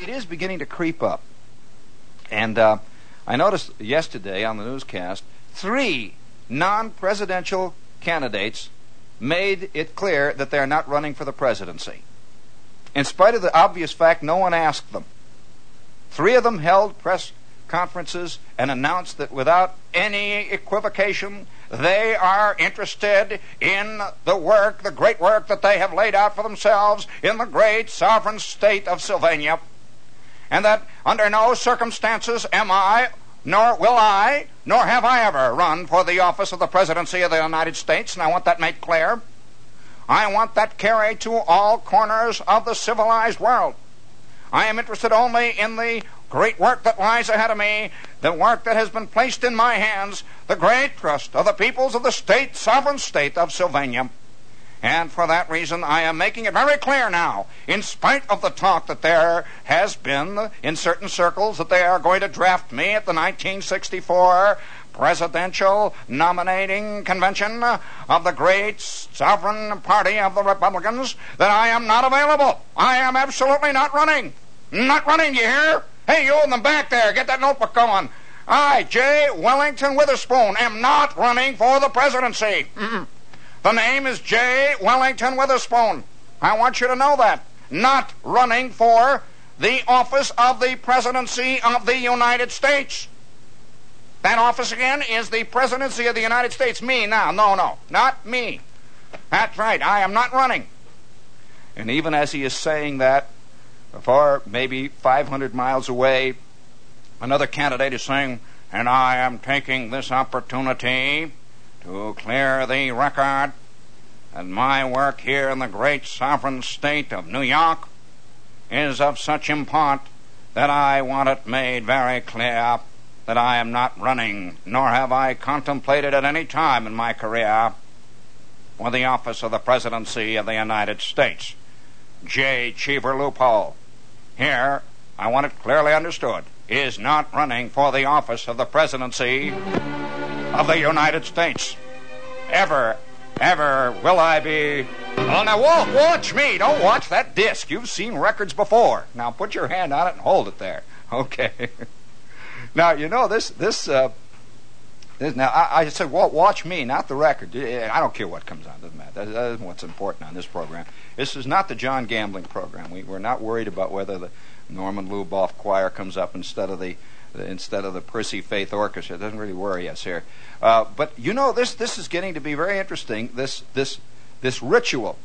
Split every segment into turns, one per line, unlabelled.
it is beginning to creep up. And I noticed yesterday on the newscast, 3 non-presidential candidates made it clear that they're not running for the presidency, in spite of the obvious fact no one asked them. 3 of them held press conferences and announced that without any equivocation, they are interested in the work, the great work that they have laid out for themselves in the great sovereign state of Sylvania, and that under no circumstances am I, nor will I, nor have I ever run for the office of the presidency of the United States, and I want that made clear. I want that carried to all corners of the civilized world. I am interested only in the great work that lies ahead of me, the work that has been placed in my hands, the great trust of the peoples of the state, sovereign state of Sylvania. And for that reason, I am making it very clear now, in spite of the talk that there has been in certain circles that they are going to draft me at the 1964 presidential nominating convention of the great sovereign party of the Republicans, that I am not available. I am absolutely not running. Not running, you hear? Hey, you in the back there, get that notebook going. I, J. Wellington Witherspoon, am not running for the presidency. The name is J. Wellington Witherspoon. I want you to know that. Not running for the office of the presidency of the United States. That office, again, is the presidency of the United States. Me now. No, not me. That's right. I am not running. And even as he is saying that, far, maybe 500 miles away, another candidate is saying, and I am taking this opportunity to clear the record that my work here in the great sovereign state of New York is of such import that I want it made very clear that I am not running, nor have I contemplated at any time in my career for the office of the presidency of the United States. J. Cheever Loophole, here, I want it clearly understood, is not running for the office of the presidency of the United States. Ever will I be... Oh, now watch me. Don't watch that disc. You've seen records before. Now put your hand on it and hold it there. Okay. Now, you know, this now, I said, well, watch me, not the record. I don't care what comes on. Doesn't matter. That isn't what's important on this program. This is not the John Gambling program. We're not worried about whether the Norman Luboff Choir comes up instead of the Percy Faith Orchestra. It doesn't really worry us here. But you know, this is getting to be very interesting. This ritual.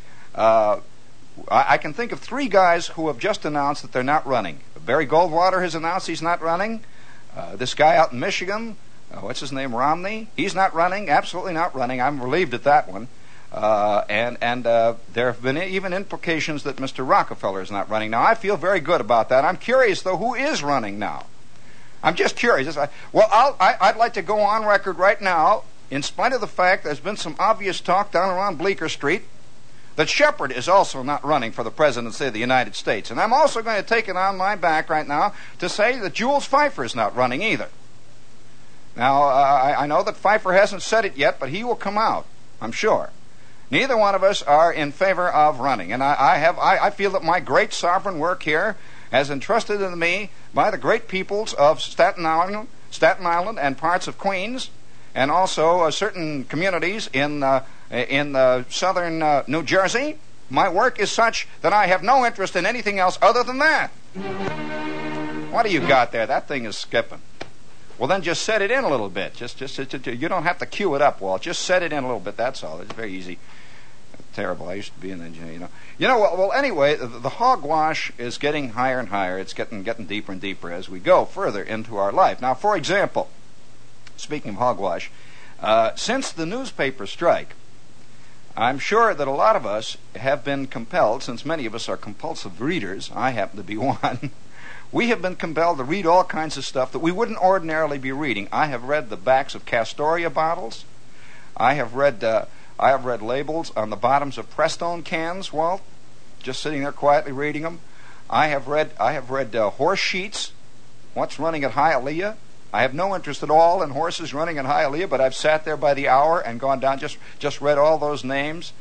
I can think of 3 guys who have just announced that they're not running. Barry Goldwater has announced he's not running. This guy out in Michigan, what's his name, Romney? He's not running, absolutely not running. I'm relieved at that one. And there have been even implications that Mr. Rockefeller is not running. Now, I feel very good about that. I'm curious, though, who is running now? I'm just curious. Well, I'd like to go on record right now, in spite of the fact there's been some obvious talk down around Bleecker Street, that Shepard is also not running for the presidency of the United States. And I'm also going to take it on my back right now to say that Jules Pfeiffer is not running either. Now, I know that Pfeiffer hasn't said it yet, but he will come out, I'm sure. Neither one of us are in favor of running. And I feel that my great sovereign work here, as entrusted to me by the great peoples of Staten Island and parts of Queens, and also certain communities in southern New Jersey, my work is such that I have no interest in anything else other than that. What do you got there? That thing is skipping. Well, then just set it in a little bit. Just you don't have to cue it up, Walt. Just set it in a little bit. That's all. It's very easy. Terrible. I used to be an engineer, you know. Well, anyway, the hogwash is getting higher and higher. It's getting deeper and deeper as we go further into our life. Now, for example, speaking of hogwash, since the newspaper strike, I'm sure that a lot of us have been compelled, since many of us are compulsive readers, I happen to be one, we have been compelled to read all kinds of stuff that we wouldn't ordinarily be reading. I have read the backs of Castoria bottles. I have read labels on the bottoms of Prestone cans, Walt, just sitting there quietly reading them. I have read horse sheets, what's running at Hialeah. I have no interest at all in horses running in Hialeah, but I've sat there by the hour and gone down, just read all those names.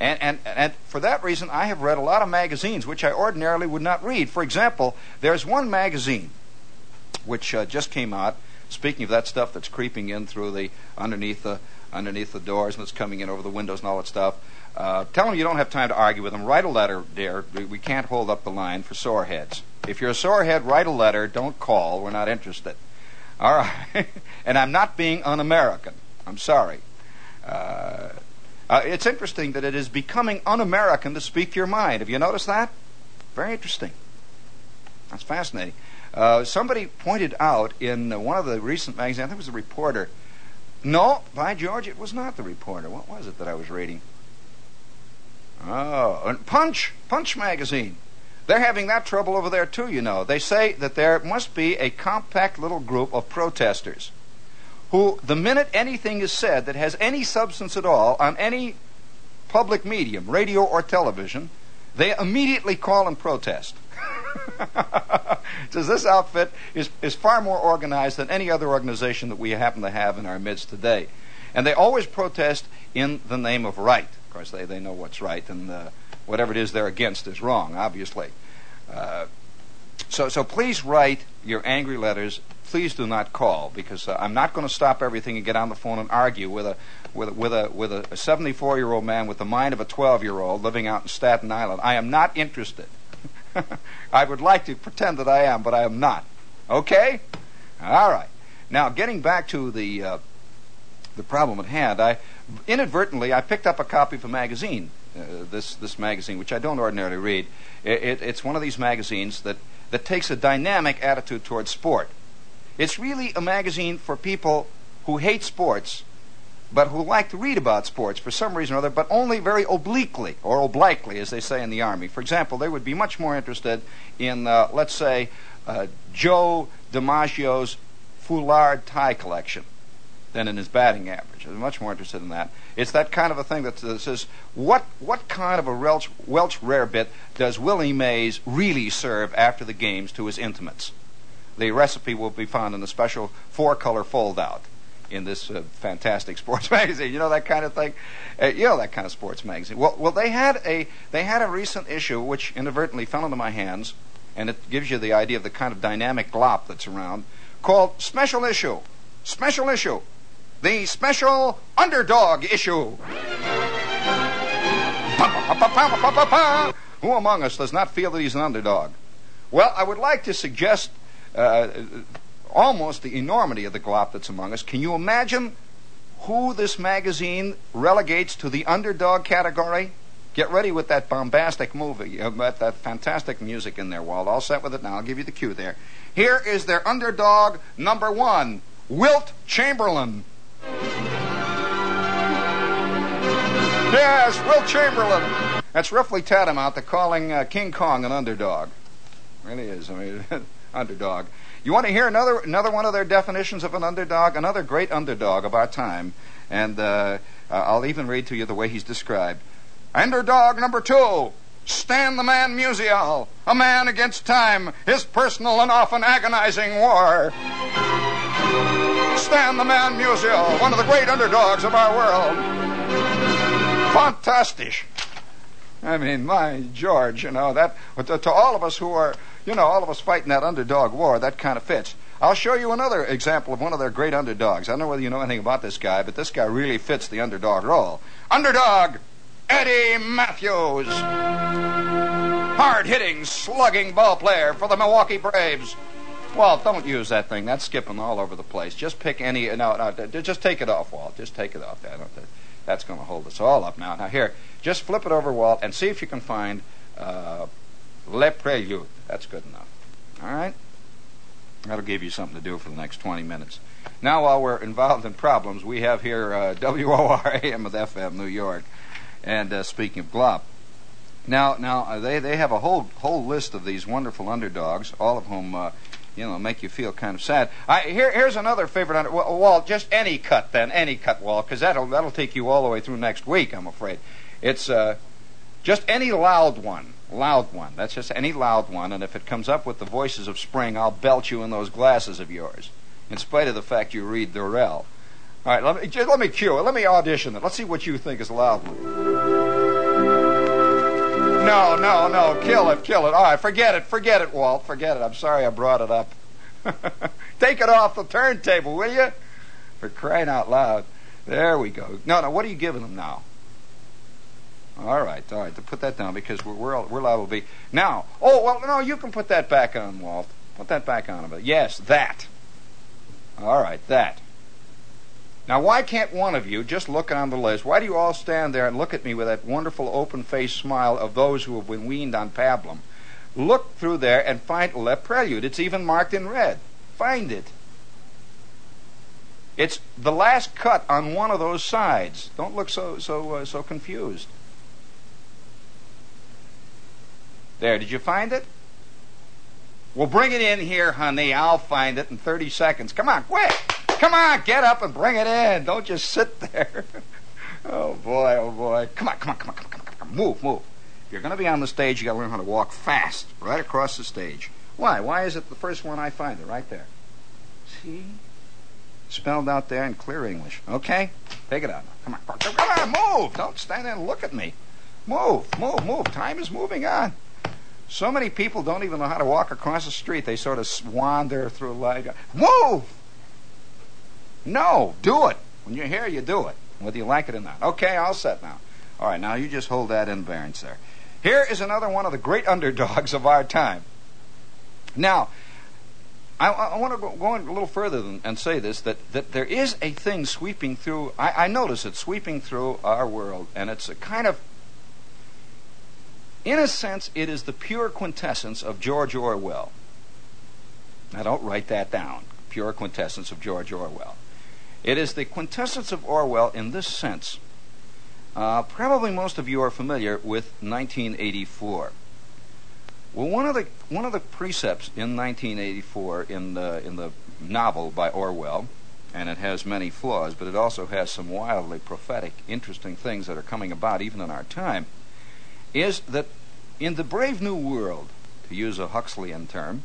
And for that reason, I have read a lot of magazines which I ordinarily would not read. For example, there's one magazine which just came out. Speaking of that stuff that's creeping in through the underneath the doors and it's coming in over the windows and all that stuff. Tell them you don't have time to argue with them. Write a letter, dear. We can't hold up the line for soreheads. If you're a sorehead, write a letter. Don't call. We're not interested. All right. And I'm not being un-American. I'm sorry. It's interesting that it is becoming un-American to speak your mind. Have you noticed that? Very interesting. That's fascinating. Somebody pointed out in one of the recent magazines, I think it was a reporter. No, by George, it was not the reporter. What was it that I was reading? Oh, Punch magazine. They're having that trouble over there too, you know. They say that there must be a compact little group of protesters who, the minute anything is said that has any substance at all on any public medium, radio or television, they immediately call and protest. Says this outfit is far more organized than any other organization that we happen to have in our midst today. And they always protest in the name of right. Of course, they know what's right, and whatever it is they're against is wrong, obviously. So please write your angry letters. Please do not call, because I'm not going to stop everything and get on the phone and argue with a 74-year-old man with the mind of a 12-year-old living out in Staten Island. I am not interested. I would like to pretend that I am, but I am not. Okay? All right. Now, getting back to the problem at hand, I picked up a copy of a magazine, this magazine, which I don't ordinarily read. It's one of these magazines that takes a dynamic attitude towards sport. It's really a magazine for people who hate sports, but who like to read about sports for some reason or other, but only very obliquely, or obliquely, as they say in the Army. For example, they would be much more interested in, let's say, Joe DiMaggio's foulard tie collection than in his batting average. They're much more interested in that. It's that kind of a thing that says, what kind of a Welch rarebit does Willie Mays really serve after the games to his intimates? The recipe will be found in a special 4-color fold-out in this fantastic sports magazine. You know that kind of thing? You know that kind of sports magazine. Well, they had a recent issue which inadvertently fell into my hands, and it gives you the idea of the kind of dynamic glop that's around, called Special Issue. Special Issue. The Special Underdog Issue. Who among us does not feel that he's an underdog? Well, I would like to suggest almost the enormity of the glop that's among us. Can you imagine who this magazine relegates to the underdog category? Get ready with that bombastic movie, that fantastic music in there, Walt. All set with it now. I'll give you the cue there. Here is their underdog number 1, Wilt Chamberlain. Yes, Wilt Chamberlain. That's roughly tantamount to calling King Kong an underdog. Really is. I mean, underdog. You want to hear another one of their definitions of an underdog? Another great underdog of our time. And I'll even read to you the way he's described. Underdog number 2, Stan the Man Musial, a man against time, his personal and often agonizing war. Stan the Man Musial, one of the great underdogs of our world. Fantastic. I mean, my George, that to all of us who are, all of us fighting that underdog war, that kind of fits. I'll show you another example of one of their great underdogs. I don't know whether you know anything about this guy, but this guy really fits the underdog role. Underdog, Eddie Matthews. Hard-hitting, slugging ball player for the Milwaukee Braves. Walt, don't use that thing. That's skipping all over the place. Just pick any... No, just take it off, Walt. Just take it off. That's going to hold us all up now. Now, here, just flip it over, Walt, and see if you can find Le Prelude. That's good enough. All right? That'll give you something to do for the next 20 minutes. Now, while we're involved in problems, we have here WORAM with FM, New York. And speaking of glop, now they have a whole list of these wonderful underdogs, all of whom make you feel kind of sad. Here's another favorite Walt. Just any cut, Walt, because that'll take you all the way through next week. I'm afraid it's just any loud one. That's just any loud one. And if it comes up with the voices of spring, I'll belt you in those glasses of yours, in spite of the fact you read Durrell. All right, let me cue it. Let me audition it. Let's see what you think is a loud one. no. Kill it. All right, forget it, Walt. Forget it. I'm sorry I brought it up. Take it off the turntable, will you? For crying out loud. There we go. No, what are you giving them now? All right. To put that down because we're liable to be. Now, no, you can put that back on, Walt. Put that back on a bit. Yes, that. All right, that. Now, why can't one of you just look on the list? Why do you all stand there and look at me with that wonderful open-faced smile of those who have been weaned on pablum? Look through there and find Le Prelude. It's even marked in red. Find it. It's the last cut on one of those sides. Don't look so confused. There, did you find it? Well, bring it in here, honey. I'll find it in 30 seconds. Come on, quick! Come on, get up and bring it in. Don't just sit there. Oh, boy. Come on. Move. If you're going to be on the stage, you got to learn how to walk fast, right across the stage. Why? Why is it the first one I find it? Right there. See? Spelled out there in clear English. Okay? Take it out. Come on, move. Don't stand there and look at me. Move. Time is moving on. So many people don't even know how to walk across the street. They sort of wander through life. Move! No, do it. When you're here, you do it, whether you like it or not. Okay, all set now. All right, now you just hold that in bearance there. Here is another one of the great underdogs of our time. Now, I want to go a little further and say this, that there is a thing sweeping through, I notice it sweeping through our world, and it's a kind of, in a sense, it is the pure quintessence of George Orwell. Now, don't write that down. Pure quintessence of George Orwell. It is the quintessence of Orwell in this sense. Probably most of you are familiar with 1984. Well, one of the precepts in 1984 in the novel by Orwell, and it has many flaws, but it also has some wildly prophetic, interesting things that are coming about even in our time, is that in the brave new world, to use a Huxleyan term,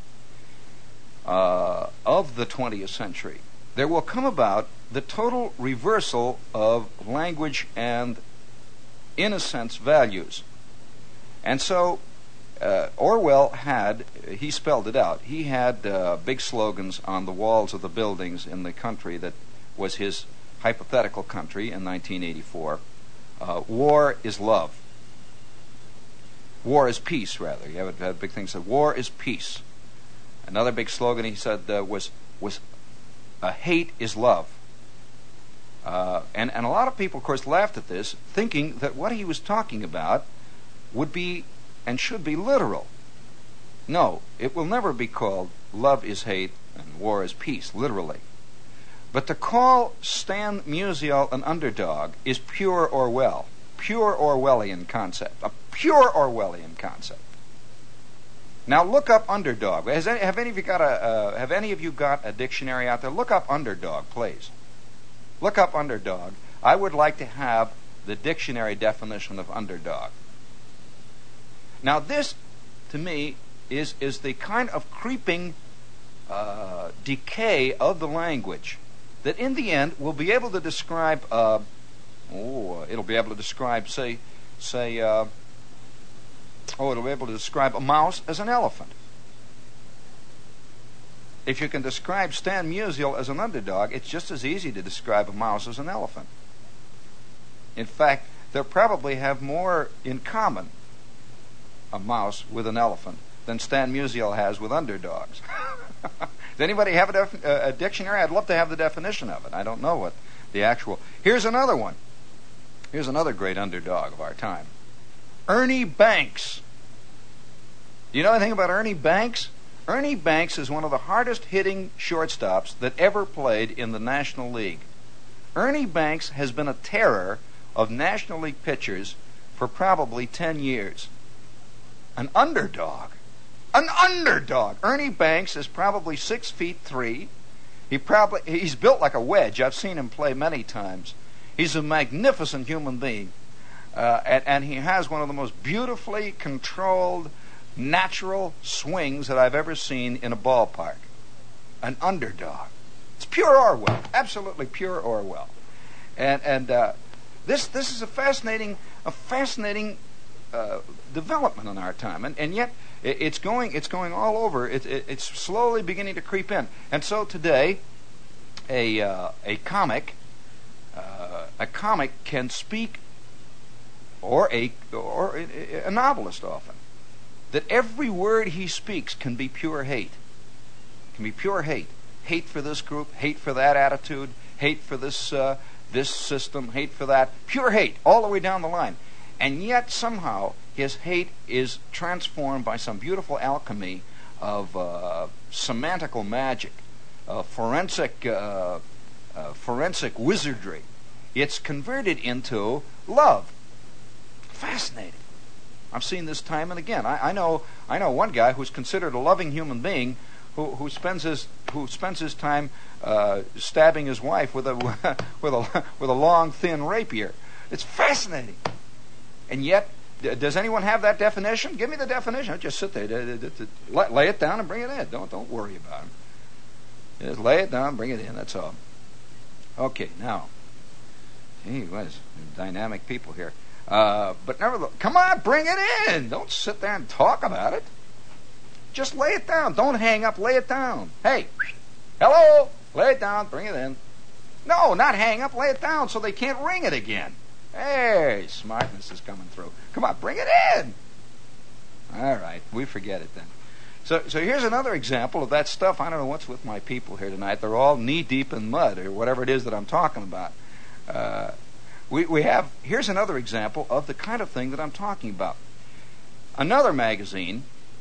of the 20th century, there will come about the total reversal of language and, in a sense, values. And so Orwell he spelled it out. He had big slogans on the walls of the buildings in the country that was his hypothetical country in 1984. War is love. War is peace, rather. You had big things that said, war is peace. Another big slogan he said was hate is love. And a lot of people, of course, laughed at this, thinking that what he was talking about would be and should be literal. No, it will never be called love is hate and war is peace, literally. But to call Stan Musial an underdog is pure Orwell, pure Orwellian concept, a pure Orwellian concept. Now look up underdog. Have any of you got a dictionary out there? Look up underdog, please. Look up underdog. I would like to have the dictionary definition of underdog. Now this, to me, is the kind of creeping decay of the language that in the end will be able to describe, it'll be able to describe, it'll be able to describe a mouse as an elephant. If you can describe Stan Musial as an underdog, it's just as easy to describe a mouse as an elephant. In fact, they'll probably have more in common, a mouse with an elephant, than Stan Musial has with underdogs. Does anybody have a dictionary? I'd love to have the definition of it. I don't know what the actual... Here's another one. Here's another great underdog of our time. Ernie Banks. Do you know anything about Ernie Banks? Ernie Banks is one of the hardest hitting shortstops that ever played in the National League. Ernie Banks has been a terror of National League pitchers for probably 10 years. An underdog. An underdog. Ernie Banks is probably 6'3". He's built like a wedge. I've seen him play many times. He's a magnificent human being. And he has one of the most beautifully controlled, natural swings that I've ever seen in a ballpark. An underdog. It's pure Orwell. Absolutely pure Orwell. And this is a fascinating development in our time, and yet it's going all over. It's slowly beginning to creep in, and so today, a comic can speak, or a novelist often, that every word he speaks can be pure hate. Can be pure hate. Hate for this group, hate for that attitude, hate for this system, hate for that. Pure hate all the way down the line. And yet somehow his hate is transformed by some beautiful alchemy of semantical magic, forensic wizardry. It's converted into love. Fascinating. I've seen this time and again. I know one guy who's considered a loving human being who spends his time stabbing his wife with a with a long thin rapier. It's fascinating. And yet, does anyone have that definition? Give me the definition. Just sit there, lay it down and bring it in. Don't worry about it. Just lay it down, bring it in. That's all. Okay, now, gee whiz, dynamic people here. But nevertheless, come on, bring it in. Don't sit there and talk about it. Just lay it down. Don't hang up. Lay it down. Hey, hello. Lay it down. Bring it in. No, not hang up. Lay it down so they can't ring it again. Hey, smartness is coming through. Come on, bring it in. All right, we forget it then. So here's another example of that stuff. I don't know what's with my people here tonight. They're all knee deep in mud or whatever it is that I'm talking about. Here's another example of the kind of thing that I'm talking about. Another magazine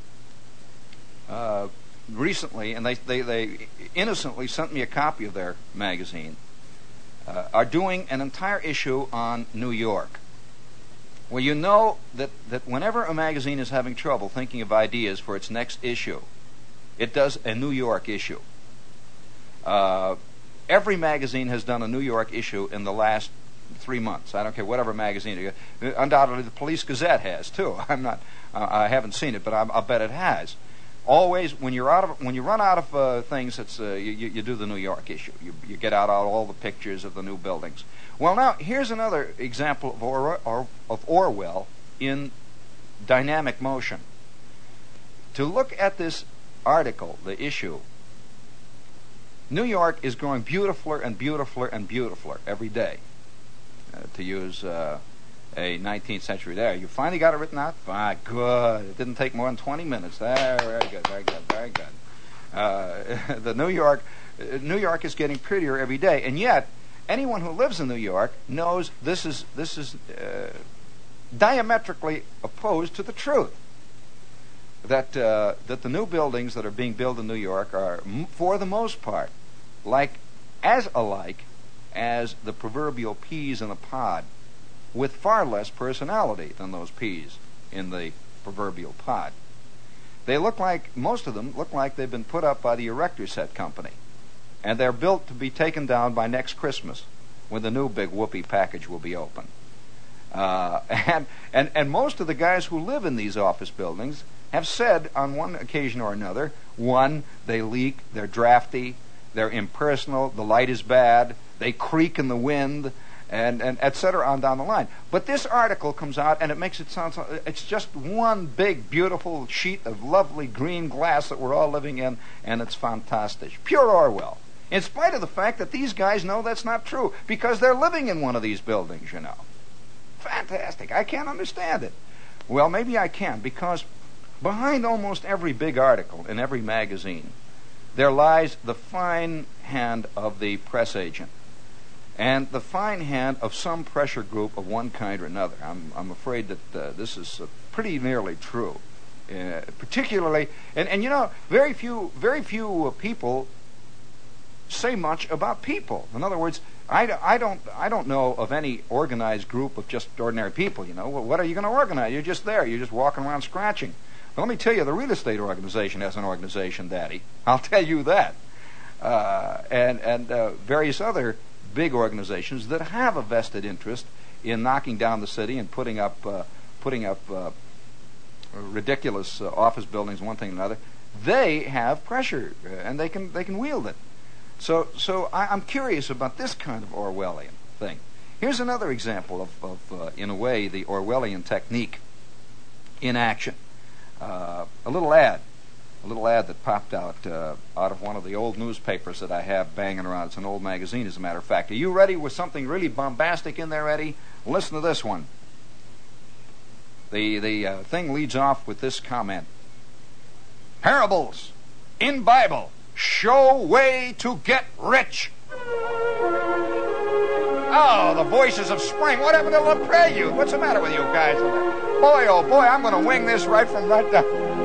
recently, and they innocently sent me a copy of their magazine, are doing an entire issue on New York. Well, you know that whenever a magazine is having trouble thinking of ideas for its next issue, it does a New York issue. Every magazine has done a New York issue in the last 3 months. I don't care whatever magazine. Undoubtedly, the Police Gazette has too. I haven't seen it, but I'll bet it has. Always, when you run out of things, it's you do the New York issue. You get out all the pictures of the new buildings. Well, now here's another example of Orwell in dynamic motion. To look at this article, the issue, New York is growing beautifuler and beautifuler and beautifuler every day. To use a 19th century there. You finally got it written out? Fine, good. It didn't take more than 20 minutes. There, very good, very good, very good. The New York is getting prettier every day, and yet anyone who lives in New York knows this is diametrically opposed to the truth. That the new buildings that are being built in New York are, for the most part, as alike as the proverbial peas in a pod, with far less personality than those peas in the proverbial pod. Most of them look like they've been put up by the Erector Set Company, and they're built to be taken down by next Christmas, when the new big whoopee package will be open. And most of the guys who live in these office buildings have said on one occasion or another, one, they leak, they're drafty, they're impersonal, the light is bad, they creak in the wind, and et cetera on down the line. But this article comes out and it makes it sound, it's just one big beautiful sheet of lovely green glass that we're all living in, and it's fantastic. Pure Orwell. In spite of the fact that these guys know that's not true, because they're living in one of these buildings, you know. Fantastic. I can't understand it. Well, maybe I can, because behind almost every big article in every magazine, there lies the fine hand of the press agent, and the fine hand of some pressure group of one kind or another. I'm afraid that this is pretty nearly true, particularly, and you know, very few people say much about people. In other words, I don't know of any organized group of just ordinary people. You know, what are you going to organize? You're just there. You're just walking around scratching. But let me tell you, the real estate organization has an organization, Daddy. I'll tell you that. And various other big organizations that have a vested interest in knocking down the city and putting up ridiculous office buildings, one thing or another. They have pressure, and they can wield it. So I'm curious about this kind of Orwellian thing. Here's another example of in a way, the Orwellian technique. in action. A little ad that popped out of one of the old newspapers that I have banging around. It's an old magazine, as a matter of fact. Are you ready with something really bombastic in there, Eddie? Listen to this one. The thing leads off with this comment. Parables in Bible show way to get rich. Oh, the voices of spring. What happened to La Prelude? What's the matter with you guys? Boy, oh boy, I'm going to wing this right down.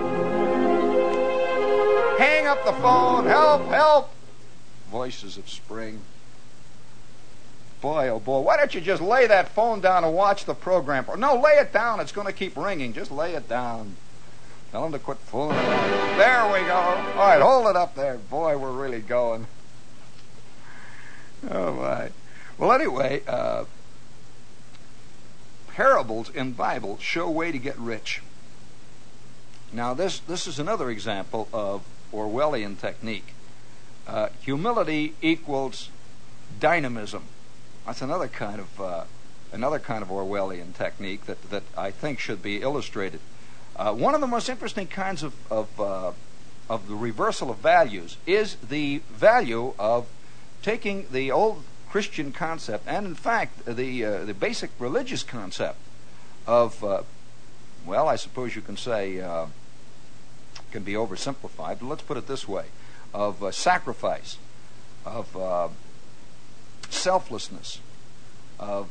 Hang up the phone. Help, help. Voices of spring. Boy, oh boy, why don't you just lay that phone down and watch the program? No, lay it down. It's going to keep ringing. Just lay it down. Tell them to quit fooling around. There we go. All right, hold it up there. Boy, we're really going. Oh, my. Well, anyway, parables in Bible show way to get rich. Now, this is another example of Orwellian technique. Humility equals dynamism. That's another kind of Orwellian technique that I think should be illustrated. One of the most interesting kinds of the reversal of values is the value of taking the old Christian concept, and in fact the basic religious concept of, well, I suppose you can say, can be oversimplified, but let's put it this way, of sacrifice, of selflessness, of,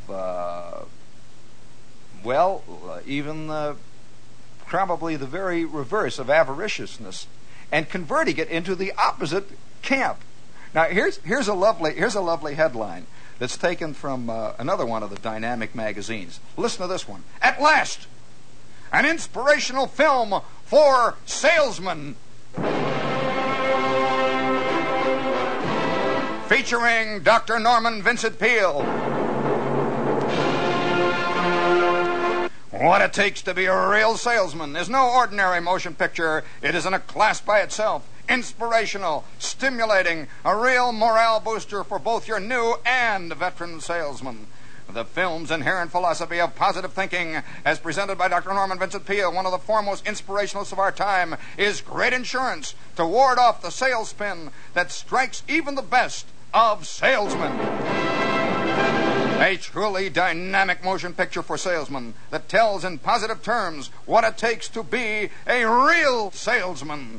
even probably the very reverse of avariciousness, and converting it into the opposite camp. Now, here's a lovely headline that's taken from another one of the dynamic magazines. Listen to this one. At last, an inspirational film for salesmen, featuring Dr. Norman Vincent Peale. What it takes to be a real salesman is no ordinary motion picture. It is in a class by itself. Inspirational, stimulating, a real morale booster for both your new and veteran salesman. The film's inherent philosophy of positive thinking, as presented by Dr. Norman Vincent Peale, one of the foremost inspirationalists of our time, is great insurance to ward off the sales spin that strikes even the best of salesmen. A truly dynamic motion picture for salesmen that tells in positive terms what it takes to be a real salesman.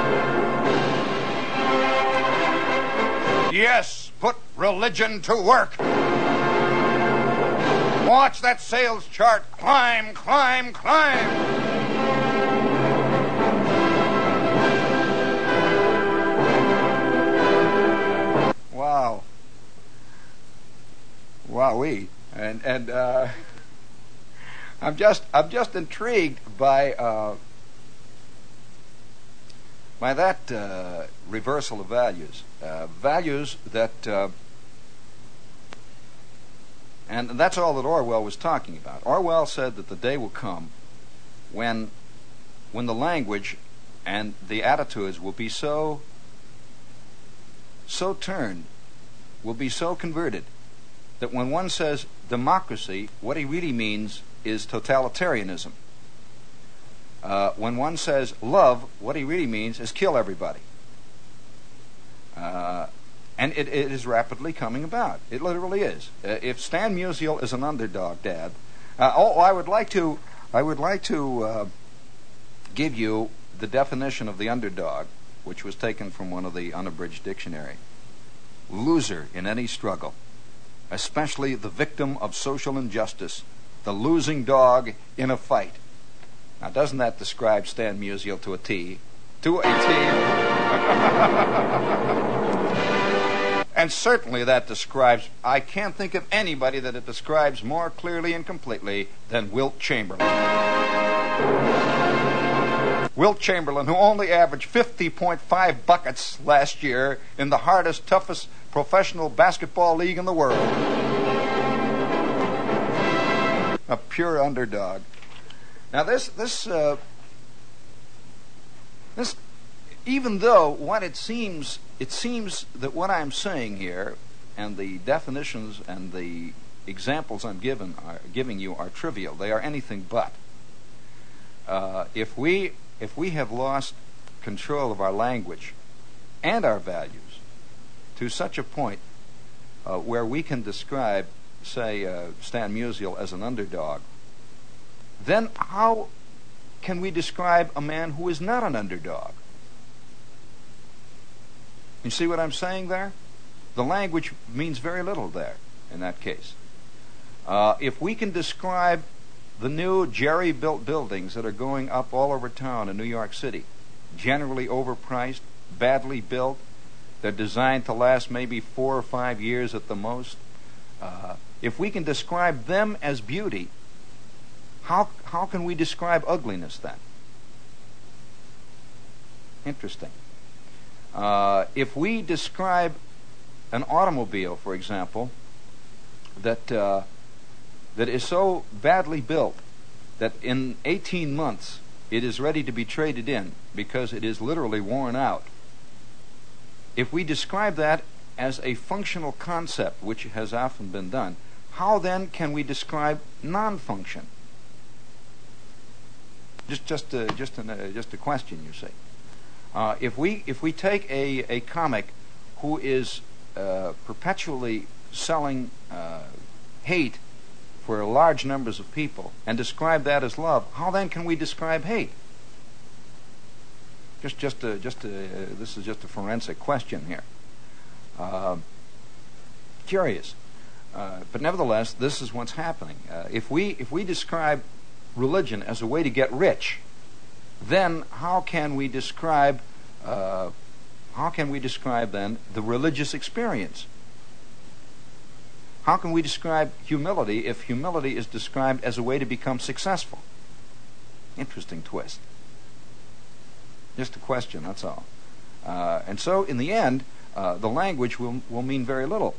Yes, put religion to work. Watch that sales chart climb, climb, climb. Wow. Wowee. And I'm just intrigued by that reversal of values. Values that and that's all that Orwell was talking about. Orwell said that the day will come when the language and the attitudes will be so turned, will be so converted, that when one says democracy, what he really means is totalitarianism. When one says love, what he really means is kill everybody. And it is rapidly coming about. It literally is. If Stan Musial is an underdog, Dad, I would like to give you the definition of the underdog, which was taken from one of the unabridged dictionary. Loser in any struggle, especially the victim of social injustice, the losing dog in a fight. Now, doesn't that describe Stan Musial to a T? To a T. And certainly that describes, I can't think of anybody that it describes more clearly and completely than Wilt Chamberlain. Wilt Chamberlain, who only averaged 50.5 buckets last year in the hardest, toughest professional basketball league in the world. A pure underdog. Now this even though what it seems that what I'm saying here and the definitions and the examples I'm giving you are trivial. They are anything but. if we have lost control of our language and our values to such a point where we can describe, say, Stan Musial as an underdog, then how can we describe a man who is not an underdog? You see what I'm saying there? The language means very little there in that case. If we can describe the new jerry-built buildings that are going up all over town in New York City, generally overpriced, badly built, they're designed to last maybe 4 or 5 years at the most. If we can describe them as beauty, how can we describe ugliness then? Interesting. If we describe an automobile, for example, that is so badly built that in 18 months it is ready to be traded in because it is literally worn out, if we describe that as a functional concept, which has often been done, how then can we describe non-function? Just a question, you see. If we take a comic who is perpetually selling hate for large numbers of people and describe that as love, how then can we describe hate? This is just a forensic question here. Curious, but nevertheless, this is what's happening. If we describe religion as a way to get rich, then how can we describe then the religious experience? How can we describe humility if humility is described as a way to become successful? Interesting twist. Just a question, that's all. And so, in the end, the language will mean very little.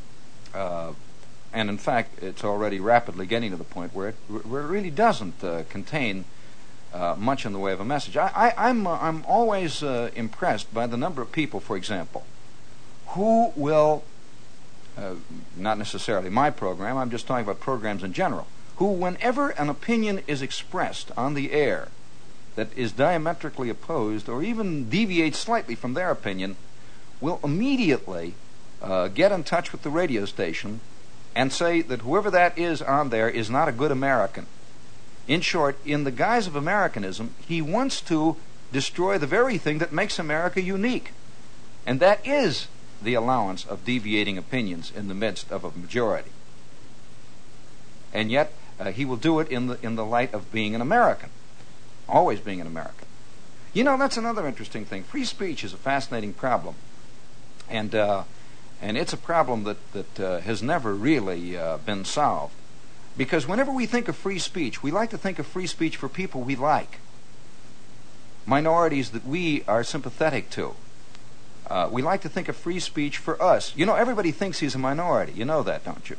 And in fact, it's already rapidly getting to the point where it really doesn't contain much in the way of a message. I'm always impressed by the number of people, for example, who will, not necessarily my program, I'm just talking about programs in general, who, whenever an opinion is expressed on the air that is diametrically opposed or even deviates slightly from their opinion, will immediately get in touch with the radio station and say that whoever that is on there is not a good American. In short, in the guise of Americanism, he wants to destroy the very thing that makes America unique. And that is the allowance of deviating opinions in the midst of a majority. And yet, he will do it in the light of being an American. Always being an American. You know, that's another interesting thing. Free speech is a fascinating problem. And it's a problem that has never really been solved. Because whenever we think of free speech, we like to think of free speech for people we like. Minorities that we are sympathetic to. We like to think of free speech for us. You know, everybody thinks he's a minority. You know that, don't you?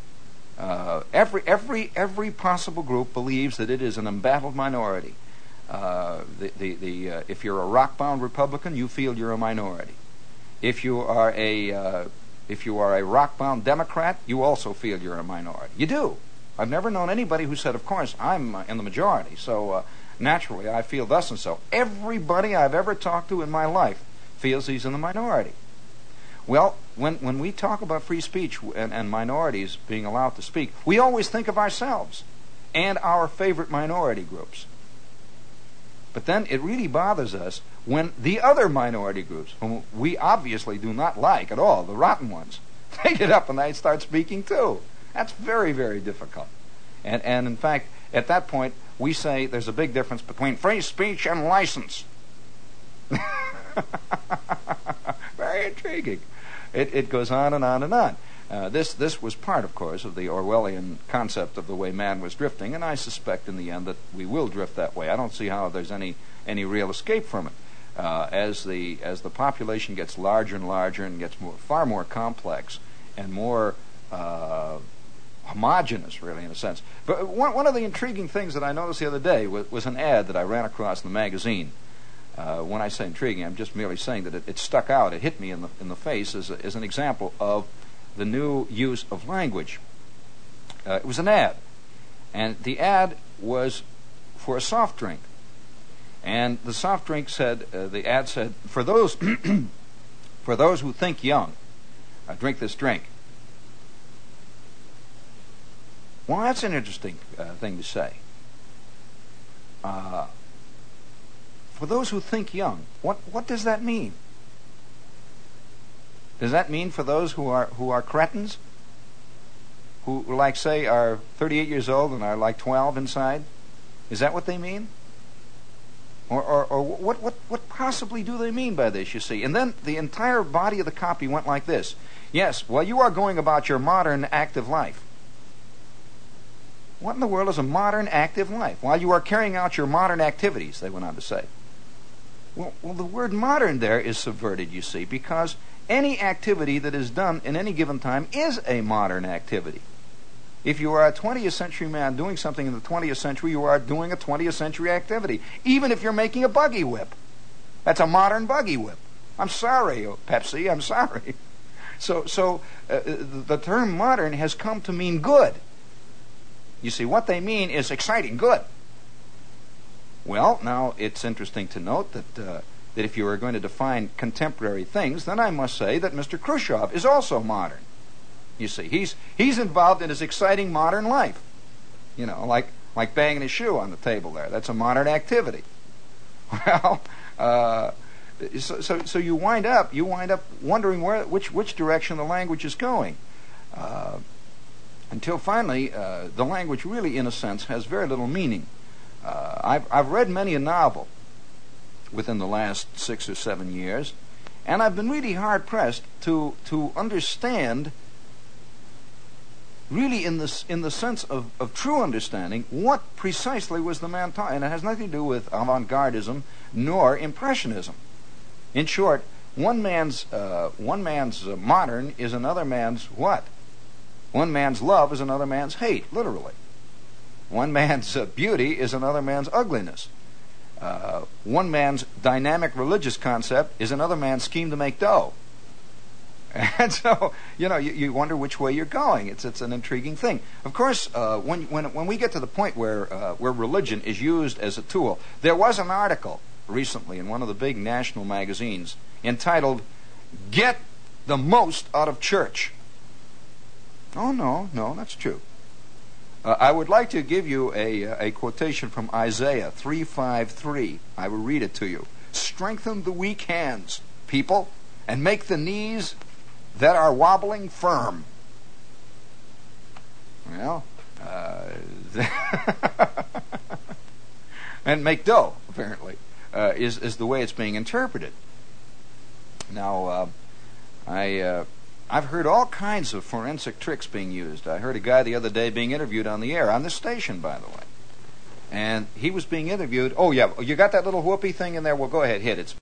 Every possible group believes that it is an embattled minority. If you're a rock-bound Republican, you feel you're a minority. If you are a rock-bound Democrat, you also feel you're a minority. You do. I've never known anybody who said, of course, I'm in the majority, so naturally I feel thus and so. Everybody I've ever talked to in my life feels he's in the minority. Well, when we talk about free speech and minorities being allowed to speak, we always think of ourselves and our favorite minority groups. But then it really bothers us when the other minority groups, whom we obviously do not like at all, the rotten ones, they get up and they start speaking too. That's very, very difficult. And in fact, at that point, we say there's a big difference between free speech and license. Very intriguing. It goes on and on and on. This was part, of course, of the Orwellian concept of the way man was drifting, and I suspect in the end that we will drift that way. I don't see how there's any real escape from it. As the population gets larger and larger and gets far more complex and more homogeneous, really, in a sense. But one of the intriguing things that I noticed the other day was an ad that I ran across in the magazine. When I say intriguing, I'm just merely saying that it stuck out. It hit me in the face as an example of the new use of language. It was an ad, and the ad was for a soft drink. And the soft drink said, the ad said, for those for those who think young, drink this drink. Well, that's an interesting thing to say. For those who think young, what does that mean? Does that mean for those who are cretins, who, like, say, are 38 years old and are like 12 inside? Is that what they mean? Or what possibly do they mean by this, you see? And then the entire body of the copy went like this. Yes, well, you are going about your modern active life. What in the world is a modern active life? While you are carrying out your modern activities, they went on to say. Well, the word modern there is subverted, you see, because any activity that is done in any given time is a modern activity. If you are a 20th century man doing something in the 20th century, you are doing a 20th century activity, even if you're making a buggy whip. That's a modern buggy whip. I'm sorry, Pepsi, I'm sorry. So the term modern has come to mean good. You see, what they mean is exciting, good. Well, now it's interesting to note that if you are going to define contemporary things, then I must say that Mr. Khrushchev is also modern. You see, he's involved in his exciting modern life. You know, like banging his shoe on the table there. That's a modern activity. Well, so you wind up wondering which direction the language is going. Until finally, the language really, in a sense, has very little meaning. I've read many a novel within the last 6 or 7 years, and I've been really hard pressed to understand, really in the sense of true understanding, what precisely was the man talking. And it has nothing to do with avant-gardism nor impressionism. In short, one man's modern is another man's what? One man's love is another man's hate, literally. One man's beauty is another man's ugliness. One man's dynamic religious concept is another man's scheme to make dough. And so, you wonder which way you're going. It's an intriguing thing. Of course, when we get to the point where religion is used as a tool, there was an article recently in one of the big national magazines entitled "Get the Most Out of Church." Oh, no, that's true. I would like to give you a quotation from Isaiah 3:5-3. I will read it to you. Strengthen the weak hands, people, and make the knees that are wobbling firm. Well, and make dough, apparently, is the way it's being interpreted. Now, I've heard all kinds of forensic tricks being used. I heard a guy the other day being interviewed on the air, on this station, by the way. And he was being interviewed. Oh, yeah, you got that little whoopee thing in there? Well, go ahead, hit it.